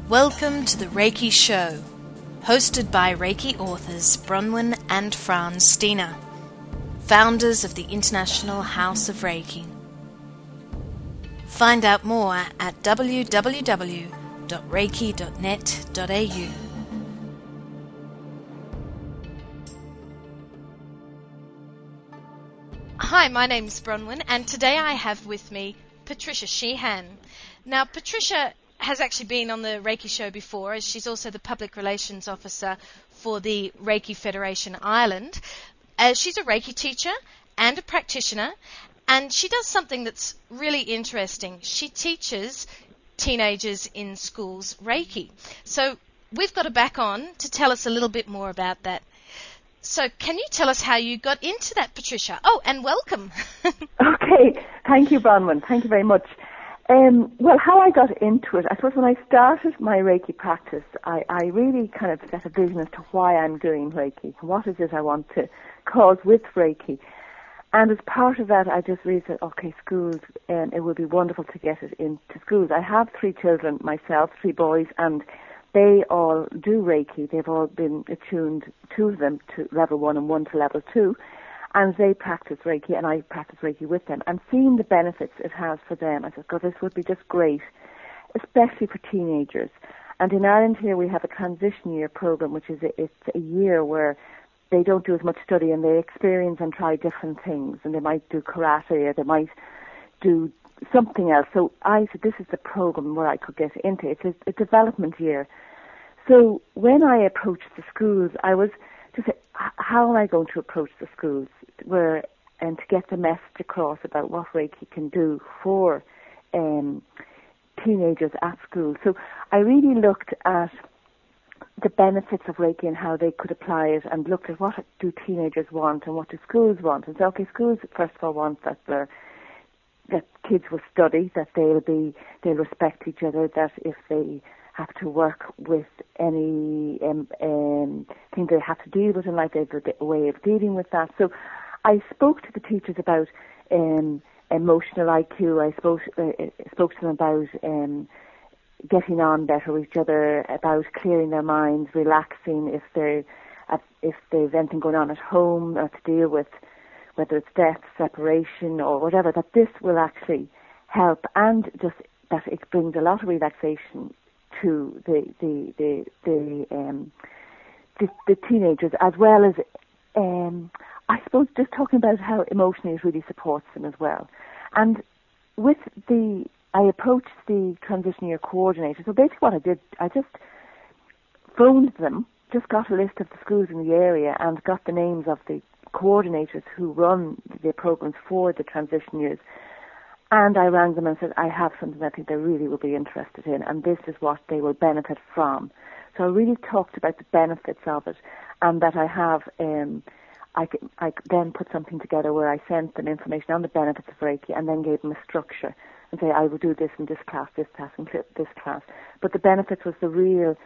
Welcome to the Reiki Show, hosted by Reiki authors Bronwyn and Fran Steiner, founders of the International House of Reiki. Find out more at www.reiki.net.au. Hi, my name's Bronwyn, and today I have with me Patricia Sheehan. Now, Patricia has actually been on the Reiki Show before, as she's also the Public Relations Officer for the Reiki Federation Ireland. She's a Reiki teacher and a practitioner, and she does something that's really interesting. She teaches teenagers in schools Reiki. So we've got her back on to tell us a little bit more about that. So can you tell us how you got into that, Patricia? Oh, and welcome. Okay, thank you, Bronwyn. Thank you very much. Well, how I got into it, I suppose when I started my Reiki practice, I really kind of set a vision as to why I'm doing Reiki. What is it I want to cause with Reiki? And as part of that, I just really said, okay, schools, it would be wonderful to get it into schools. I have 3 children myself, 3 boys, and they all do Reiki. They've all been attuned, 2 of them to level 1 and 1 to level 2. And they practice Reiki, and I practice Reiki with them. And seeing the benefits it has for them, I said, God, this would be just great, especially for teenagers. And in Ireland here, we have a transition year program, which is it's a year where they don't do as much study and they experience and try different things. And they might do karate or they might do something else. So I said, this is the program where I could get into. It's a development year. So when I approached the schools, I was to say, how am I going to approach the schools and to get the message across about what Reiki can do for teenagers at school. So I really looked at the benefits of Reiki and how they could apply it, and looked at what do teenagers want and what do schools want. And so, okay, schools first of all want that kids will study, that they'll respect each other, that if they have to work with any thing they have to deal with in life, they have a way of dealing with that. So I spoke to the teachers about emotional IQ. I spoke to them about getting on better with each other, about clearing their minds, relaxing if there's anything going on at home or to deal with, whether it's death, separation, or whatever, that this will actually help, and just that it brings a lot of relaxation to the teenagers, as well as I suppose just talking about how emotionally it really supports them as well. And I approached the transition year coordinator. So basically what I did, I just phoned them, just got a list of the schools in the area and got the names of the coordinators who run the programs for the transition years. And I rang them and said, I have something I think they really will be interested in, and this is what they will benefit from. So I really talked about the benefits of it, and that I have, I then put something together where I sent them information on the benefits of Reiki and then gave them a structure and say, I will do this in this class, and this class. But the benefits was the real,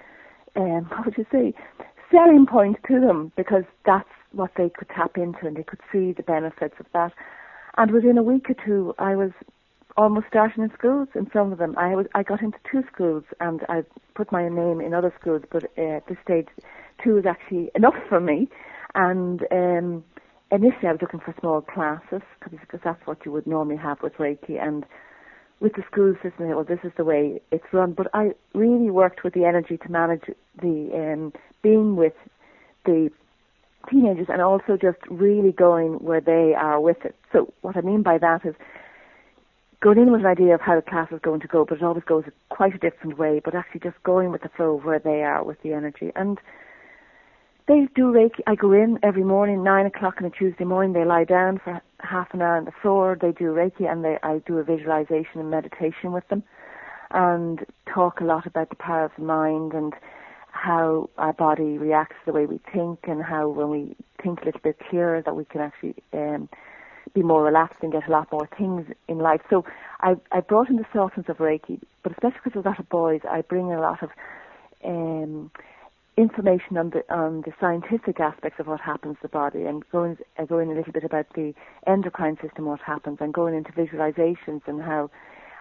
selling point to them, because that's what they could tap into and they could see the benefits of that. And within a week or 2, I was almost starting in schools. In some of them, I got into 2 schools, and I put my name in other schools. But at this stage, 2 is actually enough for me. And initially, I was looking for small classes because that's what you would normally have with Reiki. And with the school system, well, this is the way it's run. But I really worked with the energy to manage the being with the teenagers, and also just really going where they are with it. So what I mean by that is going in with an idea of how the class is going to go, but it always goes quite a different way, but actually just going with the flow of where they are with the energy. And they do Reiki. I go in every morning, 9 o'clock on a Tuesday morning. They lie down for half an hour on the floor. They do Reiki, and I do a visualization and meditation with them, and talk a lot about the power of the mind and how our body reacts to the way we think, and how when we think a little bit clearer that we can actually be more relaxed and get a lot more things in life. So I brought in the softness of Reiki, but especially because there's a lot of boys, I bring a lot of information on the scientific aspects of what happens to the body, and going a little bit about the endocrine system, what happens, and going into visualizations and how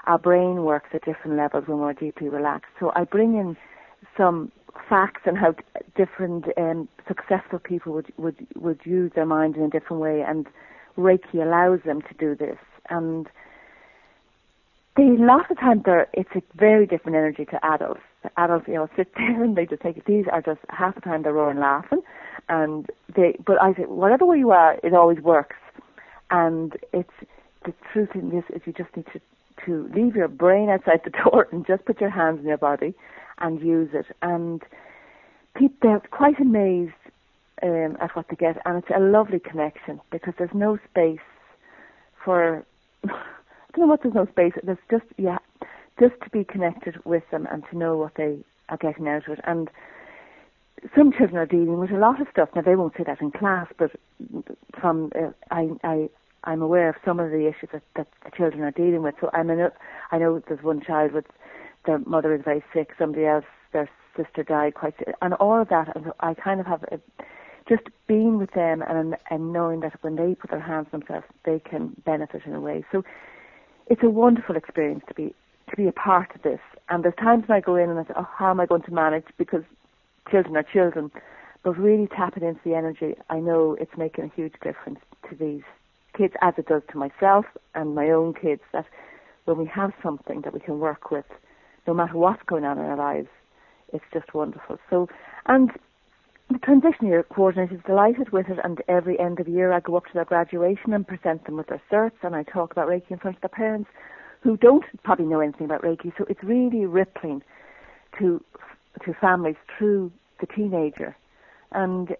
our brain works at different levels when we're deeply relaxed. So I bring in some facts and how different successful people would use their mind in a different way, and Reiki allows them to do this. And lots of times it's a very different energy to adults. The adults, sit there and they just take it. These are just half the time they're roaring laughing, but I say whatever way you are, it always works. And it's the truth in this is you just need to leave your brain outside the door and just put your hands in your body and use it. And they're quite amazed at what they get, and it's a lovely connection because there's no space for. I don't know what there's no space. There's just to be connected with them and to know what they are getting out of it. And some children are dealing with a lot of stuff. Now they won't say that in class, but from I'm aware of some of the issues that the children are dealing with. So I know there's one child with their mother is very sick. Somebody else, their sister died quite sick, and all of that. And I kind of have just being with them and knowing that when they put their hands on themselves, they can benefit in a way. So it's a wonderful experience to be a part of this. And there's times when I go in and I say, how am I going to manage? Because children are children. But really tapping into the energy, I know it's making a huge difference to these kids, as it does to myself and my own kids, that when we have something that we can work with, no matter what's going on in our lives, it's just wonderful. So, and the transition year coordinator is delighted with it, and every end of the year I go up to their graduation and present them with their certs, and I talk about Reiki in front of their parents who don't probably know anything about Reiki. So it's really rippling to families through the teenager, and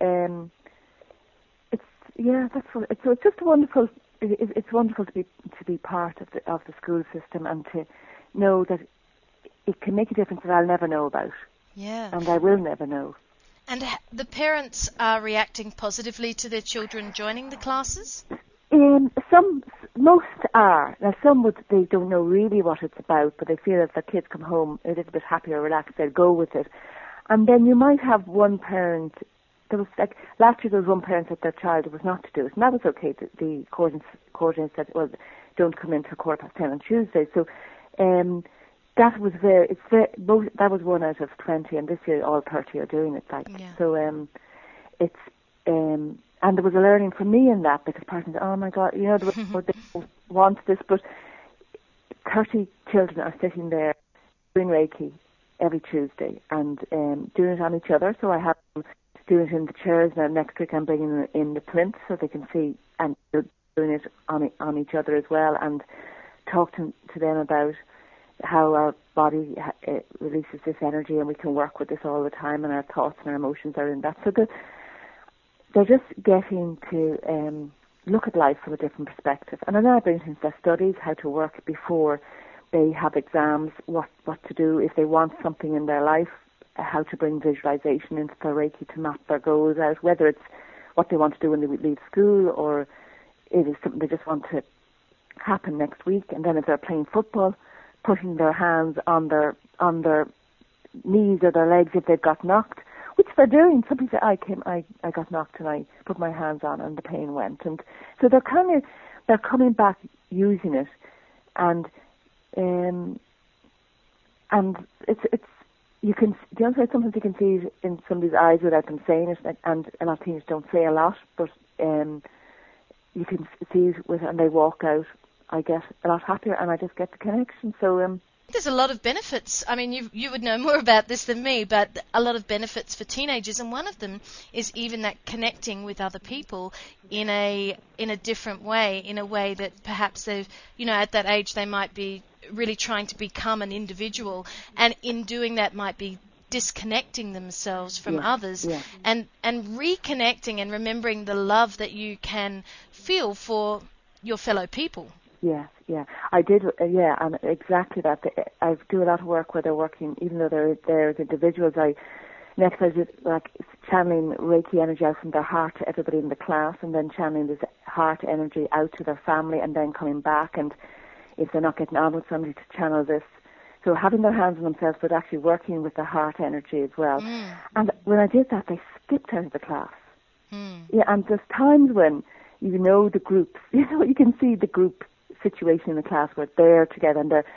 it's just wonderful. It's wonderful to be part of the school system and to know that it can make a difference that I'll never know about. Yeah. And I will never know. And the parents are reacting positively to their children joining the classes? Most are. Now they don't know really what it's about, but they feel if their kids come home a little bit happier, relaxed, they'll go with it. And then you might have one parent. There was last year there was one parent that their child was not to do it, and that was okay. The coordinator said, well, don't come in till 10:15 on Tuesday. So that was that was 1 out of 20, and this year all 30 are doing it. So and there was a learning for me in that, because parents said, oh my God, they don't want this, but 30 children are sitting there doing Reiki every Tuesday and doing it on each other. So I have them doing it in the chairs. Now next week I'm bringing in the plinth so they can see, and doing it on each other as well, and talk to them about how our body releases this energy, and we can work with this all the time, and our thoughts and our emotions are in that. So they're just getting to look at life from a different perspective. And then I bring into their studies how to work before they have exams, what to do if they want something in their life, how to bring visualization into their Reiki to map their goals out, whether it's what they want to do when they leave school, or it is something they just want to happen next week. And then if they're playing football, putting their hands on their knees or their legs if they've got knocked, which they're doing. Some people say, I got knocked and I put my hands on and the pain went. And so they're coming back using it, and it's you can, the other side, sometimes you can see it in somebody's eyes without them saying it, and a lot of teenagers don't say a lot, but you can see it and they walk out. I get a lot happier, and I just get the connection. So there's a lot of benefits. I mean, you would know more about this than me, but a lot of benefits for teenagers, and one of them is even that connecting with other people in a different way, in a way that perhaps they've, at that age they might be really trying to become an individual, and in doing that might be disconnecting themselves from others, and reconnecting and remembering the love that you can feel for your fellow people. Yeah, I did. And exactly that. I do a lot of work where they're working, even though they're individuals. I did like channeling Reiki energy out from their heart to everybody in the class, and then channeling this heart energy out to their family, and then coming back. And if they're not getting on with somebody, to channel this. So having their hands on themselves, but actually working with the heart energy as well. And when I did that, they skipped out of the class. Yeah, and there's times when the groups, you can see the group situation in the class where they're together,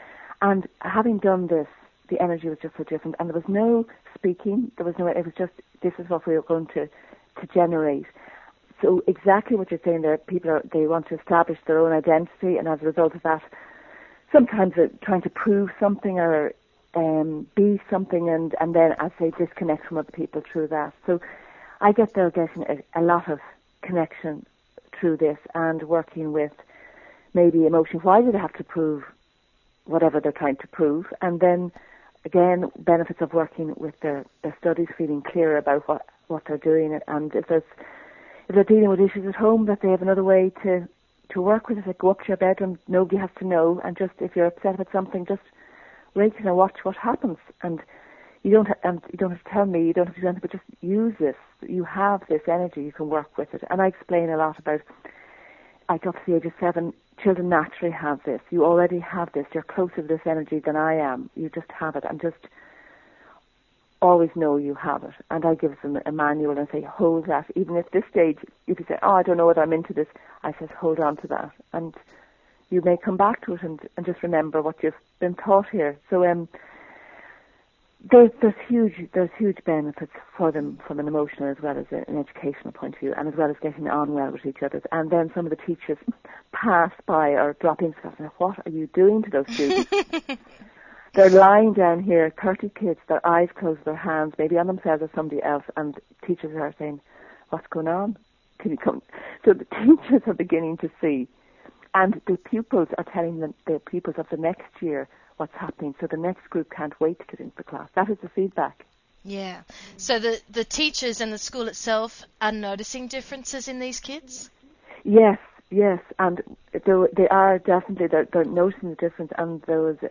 And having done this, the energy was just so different. And there was no speaking. It was just, this is what we were going to generate. So exactly what you're saying there, they want to establish their own identity, and as a result of that, sometimes they're trying to prove something or be something, and then as they disconnect from other people through that. So I get they're getting a lot of connection through this and working with maybe emotion. Why do they have to prove whatever they're trying to prove? And then again, benefits of working with their studies, feeling clearer about what they're doing, and if they're dealing with issues at home, that they have another way to work with it. Like, go up to your bedroom, nobody has to know, and just if you're upset about something, just wait and watch what happens. And you don't have to tell me, you don't have to do anything, but just use this. You have this energy, you can work with it. And I explain a lot about, like, up to the age of 7, children naturally have this. You already have this. You're closer to this energy than I am. You just have it, and just always know you have it. And I give them a manual and say, hold that. Even at this stage, if you say, oh, I don't know whether I'm into this, I says, hold on to that. And you may come back to it and just remember what you've been taught here. So there's huge benefits for them from an emotional as well as an educational point of view, and as well as getting on well with each other. And then some of the teachers pass by or drop in and say, what are you doing to those students? They're lying down here, 30 kids, their eyes closed, their hands, maybe on themselves or somebody else, and teachers are saying, what's going on? Can you come? So the teachers are beginning to see, and the pupils are telling the pupils of the next year what's happening, so the next group can't wait to get into the class. That is the feedback. Yeah. So the teachers and the school itself are noticing differences in these kids? Yes, and they are definitely, they're noticing the difference, and there was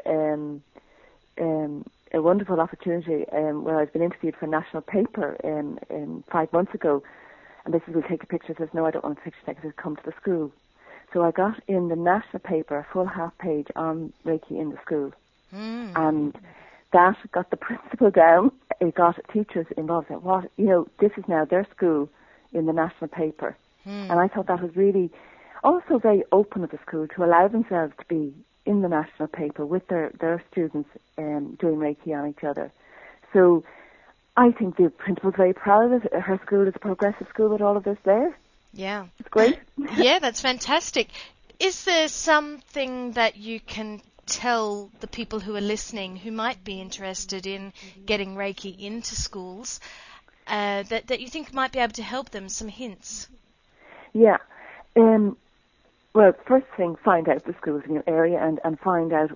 a wonderful opportunity where I've been interviewed for a national paper 5 months ago, and this is, we'll take a picture. Says, no, I don't want a picture taken, come to the school. So I got in the national paper a full half page on Reiki in the school, and that got the principal down. It got teachers involved. Said, what, this is now their school in the national paper, and I thought that was really also very open of the school to allow themselves to be in the national paper with their students doing Reiki on each other. So I think the principal's very proud of it. Her school is a progressive school with all of this there. Yeah. It's great. Yeah, that's fantastic. Is there something that you can tell the people who are listening who might be interested in getting Reiki into schools that you think might be able to help them, some hints? Yeah. Well, first thing, find out the schools in your area and find out,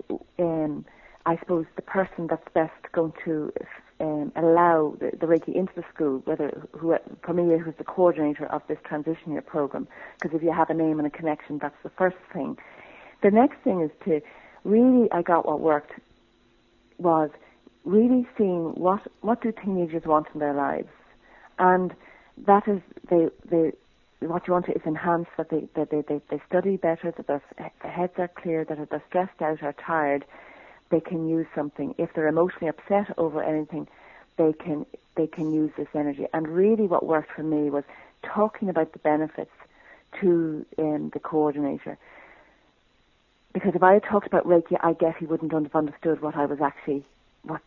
I suppose, the person that's best going to allow the Reiki into the school, for me, who's the coordinator of this transition year program, because if you have a name and a connection, that's the first thing. The next thing is to really, I got what worked, was really seeing what do teenagers want in their lives, and that is, what you want to is enhance that they study better, that their heads are clear, that if they're stressed out or tired, they can use something. If they're emotionally upset over anything, they can use this energy. And really what worked for me was talking about the benefits to the coordinator. Because if I had talked about Reiki, I guess he wouldn't have understood what I was actually, what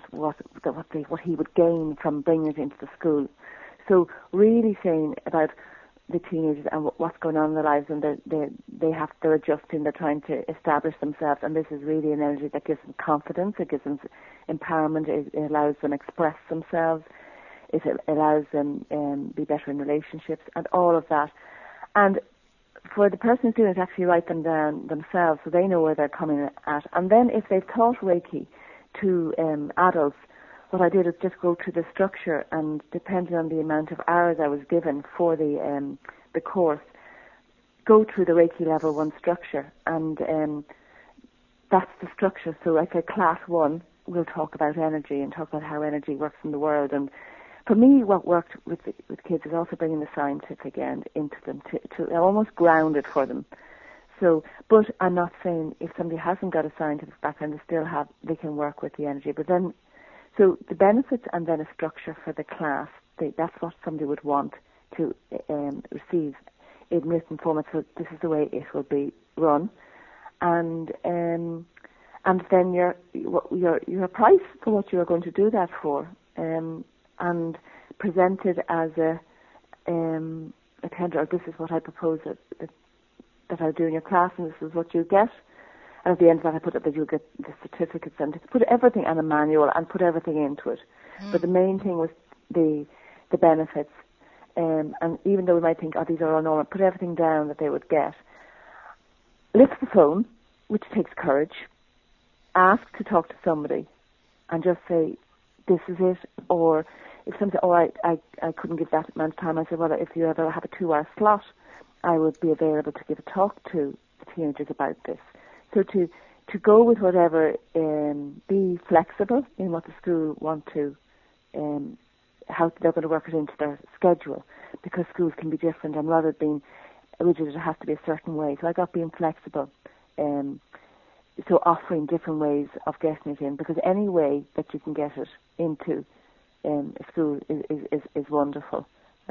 he would gain from bringing it into the school. So really saying about the teenagers and what's going on in their lives, and they're adjusting, they're trying to establish themselves, and this is really an energy that gives them confidence, it gives them empowerment, it allows them express themselves, it allows them be better in relationships, and all of that. And for the person who's doing it, actually write them down themselves so they know where they're coming at. And then if they've taught Reiki to adults, what I did is just go through the structure, and depending on the amount of hours I was given for the course, go through the Reiki level 1 structure, and that's the structure. So like a class 1, we'll talk about energy and talk about how energy works in the world. And for me, what worked with kids is also bringing the scientific end into them to almost ground it for them. So, but I'm not saying if somebody hasn't got a scientific background, they can work with the energy, but then. So the benefits and then a structure for the class, that's what somebody would want to receive in written format. So this is the way it will be run. And and then your price for what you are going to do that for, and presented as a tender, or this is what I propose that I'll do in your class, and this is what you get. And at the end of that, I put it that you'll get the certificates, and put everything on a manual and put everything into it. But the main thing was the benefits. And even though we might think, these are all normal, put everything down that they would get. Lift the phone, which takes courage. Ask to talk to somebody and just say, this is it. Or if somebody said, I couldn't give that amount of time, I said, well, if you ever have a 2-hour slot, I would be available to give a talk to the teenagers about this. So to go with whatever, be flexible in what the school want to, how they're going to work it into their schedule, because schools can be different, and rather than being rigid, it has to be a certain way. So I got being flexible, so offering different ways of getting it in, because any way that you can get it into a school is wonderful.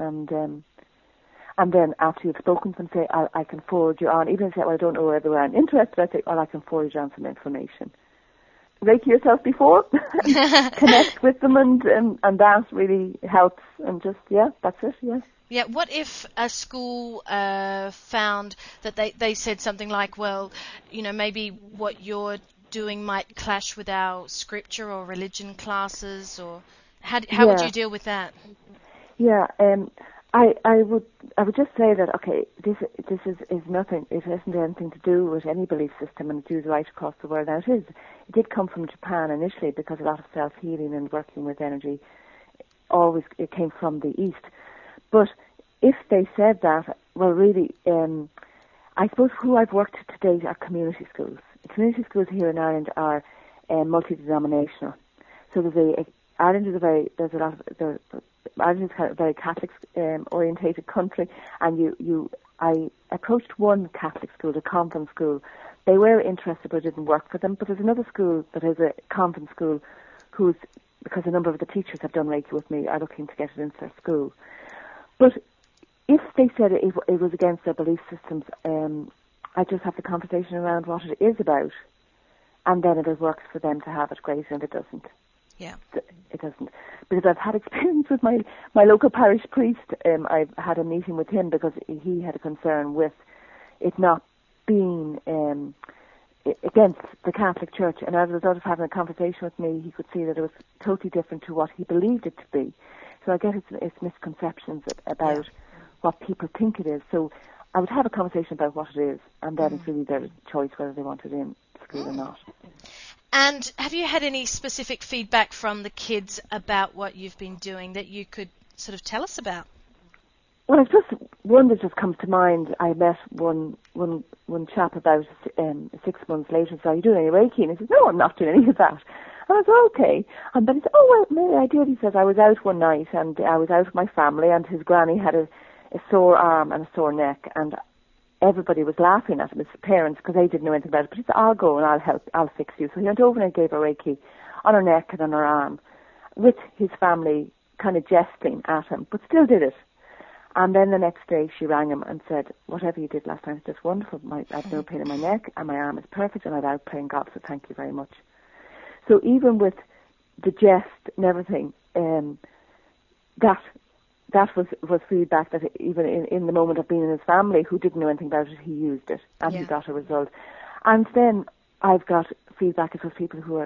And then after you've spoken to them, say, I can forward you on. Even if you say, well, I don't know whether I'm interested, I say, well, I can forward you on some information. Reiki yourself before, connect with them, and that really helps. And just, that's it, Yeah, what if a school found that they said something like, well, maybe what you're doing might clash with our scripture or religion classes, or how would you deal with that? Yeah, I would just say that, okay, this is nothing. It hasn't anything to do with any belief system, and it's used right across the world. Now it did come from Japan initially, because a lot of self-healing and working with energy it came from the East. But if they said that, well, really, I suppose who I've worked to date are community schools. Community schools here in Ireland are multi-denominational. So Ireland is Ireland is kind of a very Catholic orientated country, and I approached one Catholic school, a convent school. They were interested, but it didn't work for them. But there's another school that is a convent school, because a number of the teachers have done Reiki with me, are looking to get it into their school. But if they said it was against their belief systems, I just have the conversation around what it is about, and then if it works for them to have it, great, and if it doesn't. Yeah. It doesn't. Because I've had experience with my local parish priest. I've had a meeting with him because he had a concern with it not being against the Catholic Church. And as a result of having a conversation with me, he could see that it was totally different to what he believed it to be. So I guess it's misconceptions about what people think it is. So I would have a conversation about what it is, and then it's really their choice whether they want it in school or not. And have you had any specific feedback from the kids about what you've been doing that you could sort of tell us about? Well, it's just one that just comes to mind. I met one chap about 6 months later. So, are you doing any Reiki? And he says, no, I'm not doing any of that. And I said, okay. And then he said, oh, well, maybe I did. He says, I was out one night, and I was out with my family, and his granny had a sore arm and a sore neck, and everybody was laughing at him, his parents, because they didn't know anything about it. But he said, I'll go and I'll help, I'll fix you. So he went over and gave her Reiki on her neck and on her arm, with his family kind of jesting at him, but still did it. And then the next day she rang him and said, whatever you did last time is just wonderful. I have no pain in my neck, and my arm is perfect, and I'm out playing golf, so thank you very much. So even with the jest and everything, that was feedback that even in the moment of being in his family, who didn't know anything about it, he used it, and he got a result. And then I've got feedback of people who've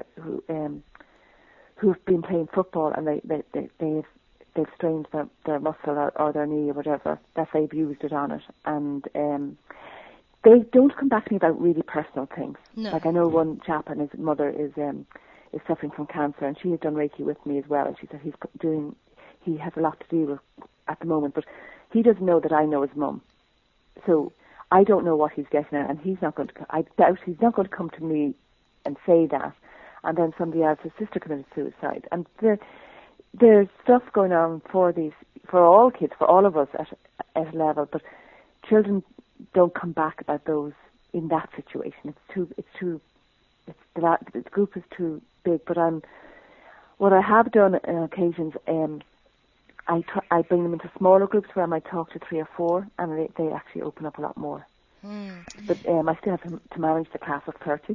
been playing football, and they've strained their muscle or their knee or whatever, that they've used it on it, and they don't come back to me about really personal things. No. Like I know one chap, and his mother is suffering from cancer, and she has done Reiki with me as well, and she said he has a lot to deal with at the moment, but he doesn't know that I know his mum. So I don't know what he's getting at, and I doubt he's not going to come to me and say that. And then somebody else, his sister committed suicide. And there's stuff going on for all kids, for all of us at a level, but children don't come back about those in that situation. The group is too big. But what I have done on occasions, I bring them into smaller groups where I might talk to 3 or 4, and they actually open up a lot more. But I still have to manage the class of 30.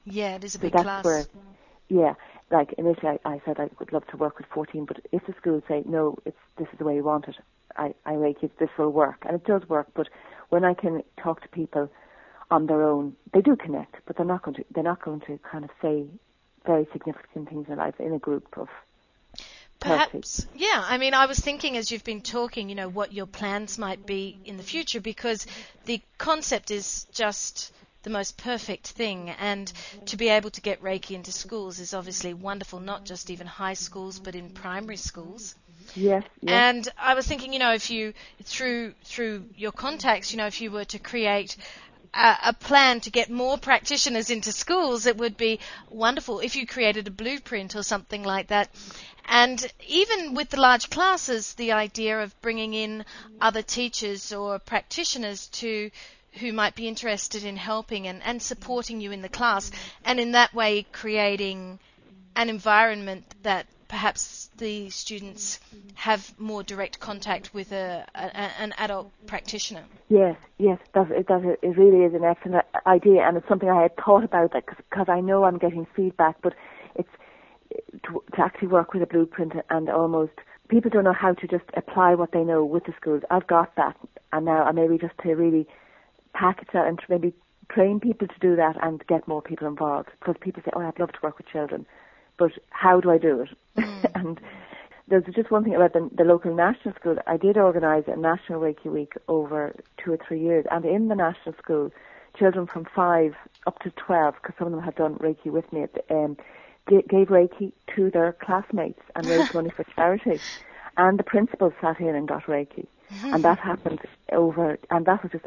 Yeah, it is a So big that's class. where, yeah, like initially I said I would love to work with 14, but if the schools say, no, this is the way you want it, I Reiki, this will work. And it does work, but when I can talk to people on their own, they do connect, but they're not going to kind of say very significant things in life in a group of 30. Perhaps, yeah. I mean, I was thinking as you've been talking, what your plans might be in the future, because the concept is just the most perfect thing, and to be able to get Reiki into schools is obviously wonderful, not just even high schools, but in primary schools. Yes. And I was thinking, if you, through your contacts, if you were to create a plan to get more practitioners into schools, it would be wonderful if you created a blueprint or something like that. And even with the large classes, the idea of bringing in other teachers or practitioners who might be interested in helping and supporting you in the class, and in that way creating an environment that perhaps the students have more direct contact with an adult practitioner. Yes, it really is an excellent idea, and it's something I had thought about because I know I'm getting feedback, but it's to actually work with a blueprint, and almost people don't know how to just apply what they know with the schools. I've got that, and now I maybe just to really package that and to maybe train people to do that and get more people involved, because people say, I'd love to work with children, but how do I do it? And there's just one thing about the local national school. I did organise a National Reiki Week over 2 or 3 years, and in the national school, children from 5 up to 12, because some of them had done Reiki with me, gave Reiki to their classmates and raised money for charity. And the principal sat in and got Reiki. And that happened and that was just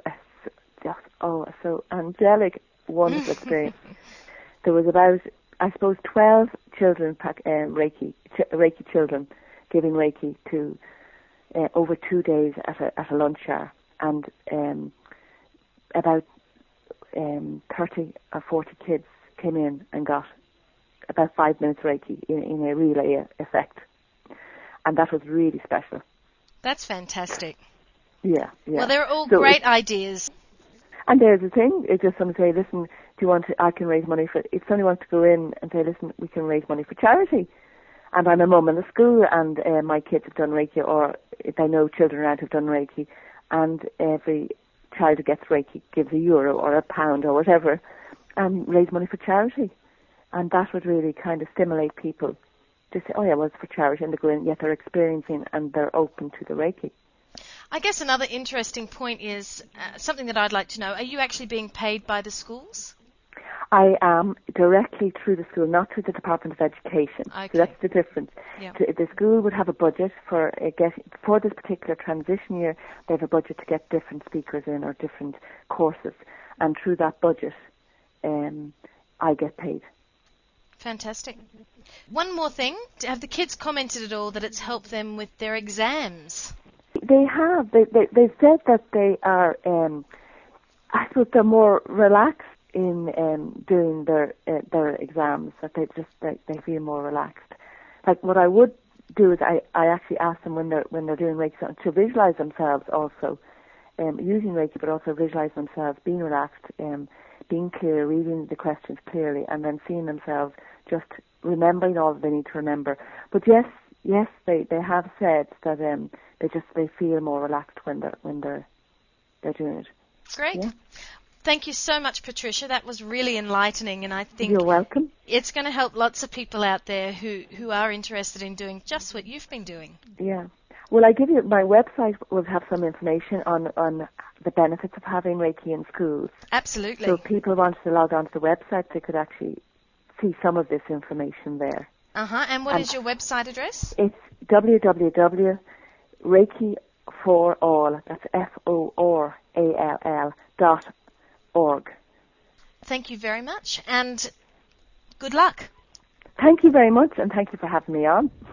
so angelic, wonderful experience. There was about, I suppose, 12 children, Reiki children, giving Reiki to over 2 days at a lunch hour, and about 30 or 40 kids came in and got about 5 minutes Reiki in a relay effect, and that was really special. That's fantastic. Yeah. Well, they're all great ideas. And there's the thing, it's just someone say, listen, do you want to, I can raise money for, if somebody wants to go in and say, listen, we can raise money for charity. And I'm a mum in the school, and my kids have done Reiki, or if I know children around who've done Reiki, and every child who gets Reiki gives €1 or £1 or whatever, and raise money for charity. And that would really kind of stimulate people to say, it's for charity, and they go in, yet they're experiencing and they're open to the Reiki. I guess another interesting point is something that I'd like to know. Are you actually being paid by the schools? I am directly through the school, not through the Department of Education. Okay. So that's the difference. Yeah. The school would have a budget for this particular transition year. They have a budget to get different speakers in or different courses, and through that budget, I get paid. Fantastic. One more thing. Have the kids commented at all that it's helped them with their exams? They have. They said that they are, I suppose they're more relaxed in doing their exams, that they feel more relaxed. Like what I would do is I actually ask them when they're doing Reiki to visualize themselves also, using Reiki, but also visualize themselves being relaxed, being clear, reading the questions clearly, and then seeing themselves just remembering all that they need to remember. But yes, they have said that they feel more relaxed when they're doing it. Great. Yeah. Thank you so much, Patricia. That was really enlightening, and I think you're welcome. It's going to help lots of people out there who are interested in doing just what you've been doing. Yeah. Well, I give you my website will have some information on the benefits of having Reiki in schools. Absolutely. So if people wanted to log on to the website, they could actually see some of this information there. And what is your website address? It's www.reikiforall, that's FORALL.org. Thank you very much, and good luck. Thank you very much, and thank you for having me on.